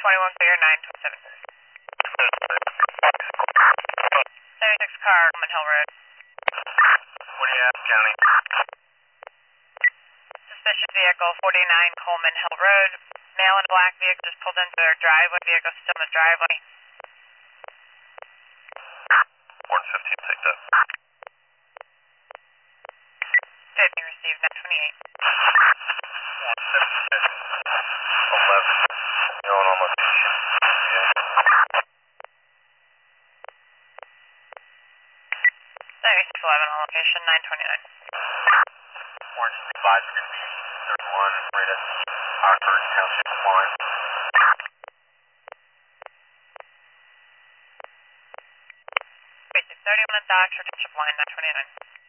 21 clear, 927. 76 car, Coleman Hill Road. What do you have, County? Suspicious vehicle, 49 Coleman Hill Road. Male in black vehicle just pulled into their driveway. Vehicle still in the driveway. 115, take that. 50 received, 928. 11. Going on location. 9611 on location, 929. Orange advisor going to be 31, right at Oxford Township line. Basic 31 at the Oxford Township line, 929.